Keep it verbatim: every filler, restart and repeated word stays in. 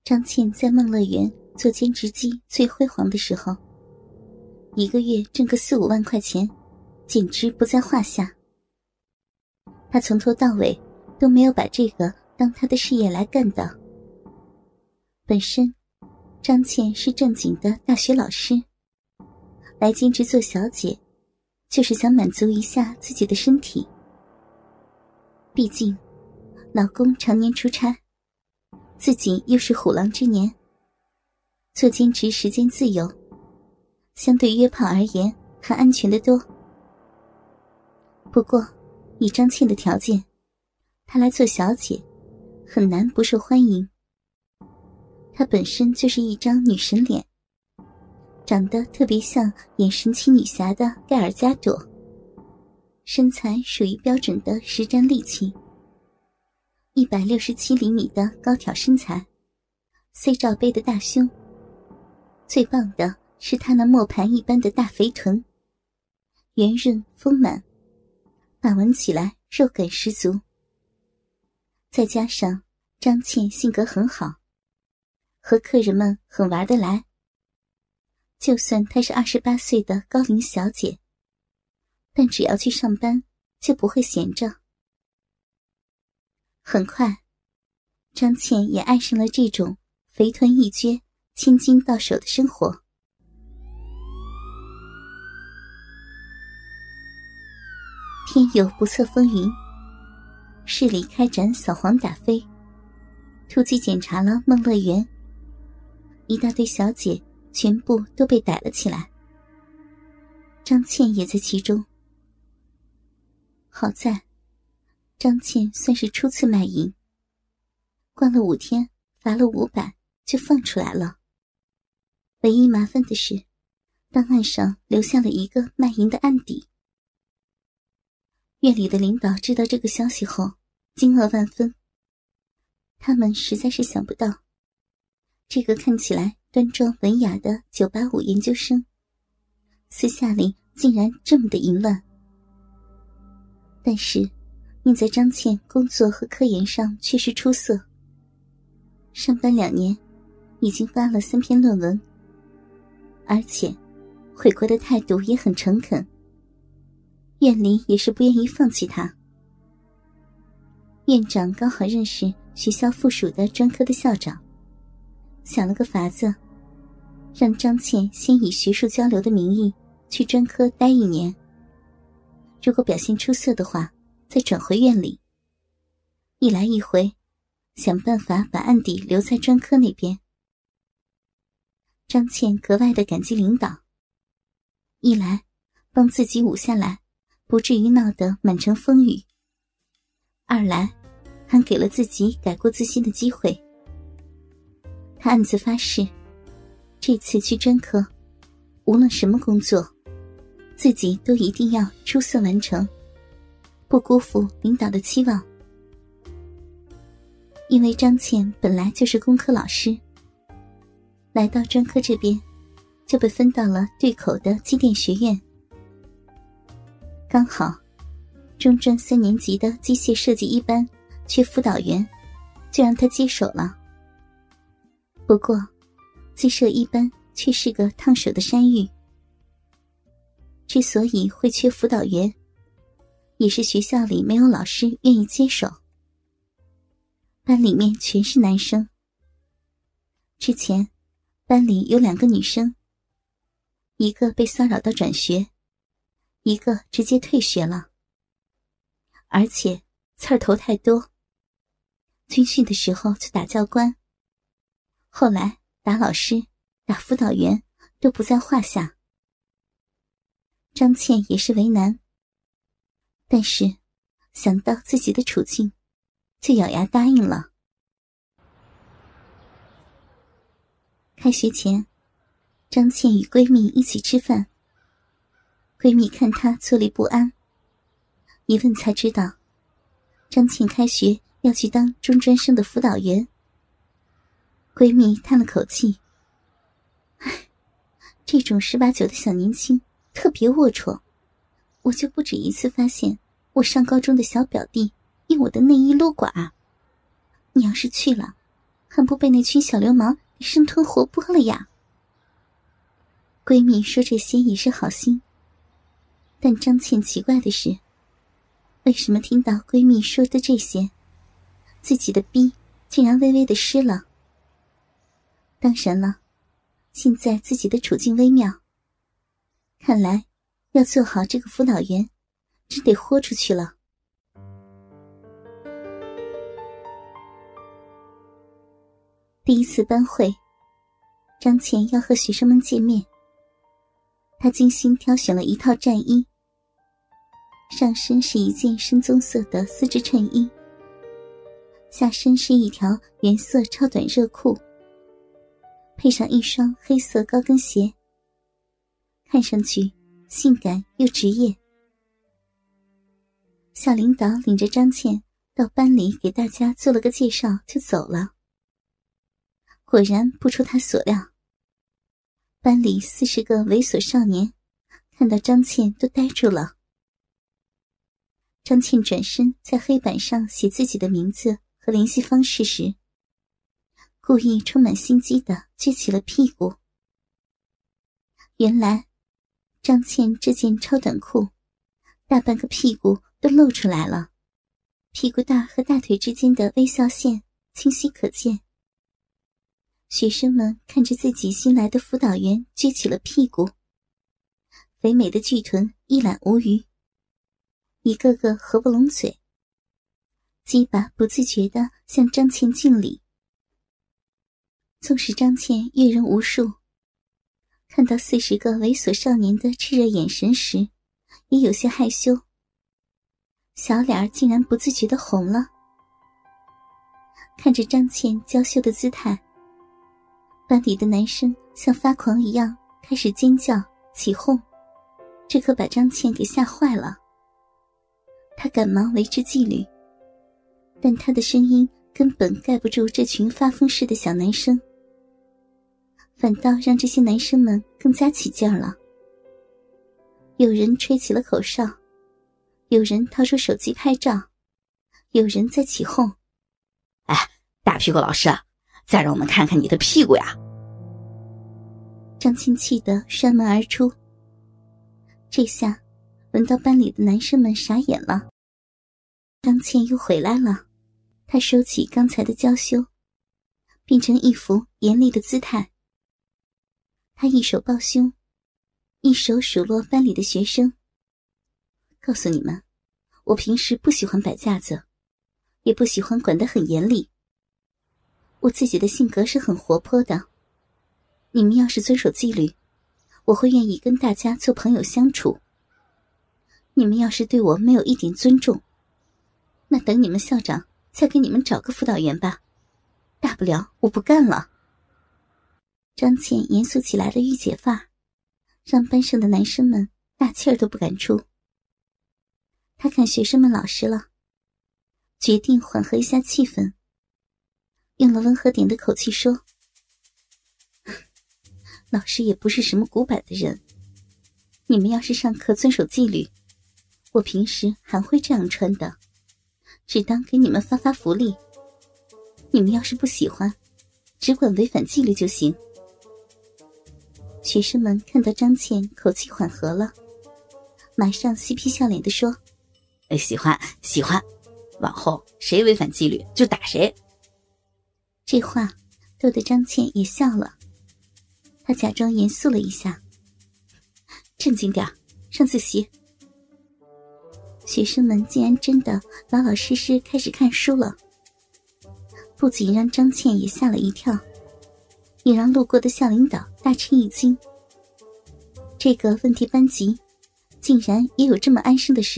张倩在梦乐园做兼职机最辉煌的时候，一个月挣个四五万块钱，简直不在话下。她从头到尾都没有把这个当她的事业来干的。本身，张倩是正经的大学老师，来兼职做小姐，就是想满足一下自己的身体。毕竟，老公常年出差，自己又是虎狼之年，做兼职时间自由，相对约炮而言还安全得多。不过以张倩的条件，她来做小姐很难不受欢迎。她本身就是一张女神脸，长得特别像演神奇女侠的盖尔加朵，身材属于标准的实战利器，一百六十七厘米的高挑身材， C 罩杯的大胸，最棒的是她那磨盘一般的大肥臀，圆润丰满，把玩起来肉感十足。再加上张倩性格很好，和客人们很玩得来，就算她是二十八岁的高龄小姐，但只要去上班就不会闲着。很快，张倩也爱上了这种肥臀一撅、千金到手的生活。天有不测风云，市里开展扫黄打非，突击检查了梦乐园，一大堆小姐全部都被逮了起来，张倩也在其中。好在张倩算是初次卖淫，关了五天，罚了五百就放出来了。唯一麻烦的是，档案上留下了一个卖淫的案底。院里的领导知道这个消息后，惊愕万分。他们实在是想不到，这个看起来端庄文雅的九八五研究生，私下里竟然这么的淫乱。但是命在张倩工作和科研上确实出色，上班两年已经发了三篇论文，而且回国的态度也很诚恳，院里也是不愿意放弃他。院长刚好认识学校附属的专科的校长，想了个法子，让张倩先以学术交流的名义去专科待一年，如果表现出色的话再转回院里。一来一回，想办法把案底留在专科那边。张倩格外的感激领导，一来帮自己捂下来，不至于闹得满城风雨，二来还给了自己改过自新的机会。他暗自发誓，这次去专科，无论什么工作，自己都一定要出色完成，不辜负领导的期望。因为张倩本来就是工科老师，来到专科这边就被分到了对口的机电学院。刚好中专三年级的机械设计一班缺辅导员，就让他接手了。不过机设一班却是个烫手的山芋，之所以会缺辅导员，也是学校里没有老师愿意接手。班里面全是男生，之前班里有两个女生，一个被骚扰到转学，一个直接退学了，而且刺儿头太多，军训的时候就打教官，后来打老师打辅导员都不在话下。张倩也是为难，但是想到自己的处境，就咬牙答应了。开学前，张倩与闺蜜一起吃饭，闺蜜看她坐立不安，一问才知道张倩开学要去当中专生的辅导员。闺蜜叹了口气，唉，这种十八九的小年轻特别龌龊，我就不止一次发现我上高中的小表弟用我的内衣撸管。你要是去了， 还不被那群小流氓给生吞活剥了呀？闺蜜说这些也是好心，但张倩奇怪的是，为什么听到闺蜜说的这些，自己的逼竟然微微的湿了？当然了，现在自己的处境微妙，看来要做好这个辅导员，真得豁出去了。第一次班会，张倩要和学生们见面。她精心挑选了一套战衣，上身是一件深棕色的丝质衬衣，下身是一条原色超短热裤，配上一双黑色高跟鞋，看上去性感又职业。校领导领着张倩到班里给大家做了个介绍就走了。果然不出他所料，班里四十个猥琐少年看到张倩都呆住了。张倩转身在黑板上写自己的名字和联系方式时，故意充满心机地撅起了屁股。原来张倩这件超短裤大半个屁股都露出来了，屁股蛋和大腿之间的微笑线清晰可见。学生们看着自己新来的辅导员撅起了屁股，肥美的巨臀一览无余，一个个合不拢嘴，鸡巴不自觉地向张倩敬礼。纵使张倩阅人无数，看到四十个猥琐少年的炽热眼神时，也有些害羞，小脸竟然不自觉地红了。看着张倩娇羞的姿态，班里的男生像发狂一样开始尖叫起哄，这可把张倩给吓坏了。他赶忙维持纪律，但他的声音根本盖不住这群发疯似的小男生，反倒让这些男生们更加起劲儿了。有人吹起了口哨，有人掏出手机拍照，有人在起哄： 哎，大屁股老师，再让我们看看你的屁股呀！ 张倩气得摔门而出。这下轮到班里的男生们傻眼了。张倩又回来了，她收起刚才的娇羞，变成一副严厉的姿态。她一手抱胸，一手数落班里的学生：告诉你们，我平时不喜欢摆架子，也不喜欢管得很严厉，我自己的性格是很活泼的，你们要是遵守纪律，我会愿意跟大家做朋友相处。你们要是对我没有一点尊重，那等你们校长再给你们找个辅导员吧，大不了我不干了。张倩严肃起来的御姐范儿，让班上的男生们大气儿都不敢出。他看学生们老实了，决定缓和一下气氛，用了温和点的口气说：老师也不是什么古板的人，你们要是上课遵守纪律，我平时还会这样穿的，只当给你们发发福利。你们要是不喜欢，只管违反纪律就行。学生们看到张倩口气缓和了，马上嬉皮笑脸地说： 喜欢喜欢，往后谁违反纪律就打谁。 这话逗得张倩也笑了，她假装严肃了一下：正经点，上自习。学生们竟然真的老老实实开始看书了，不仅让张倩也吓了一跳，也让路过的校领导大吃一惊。这个问题班级竟然也有这么安生的时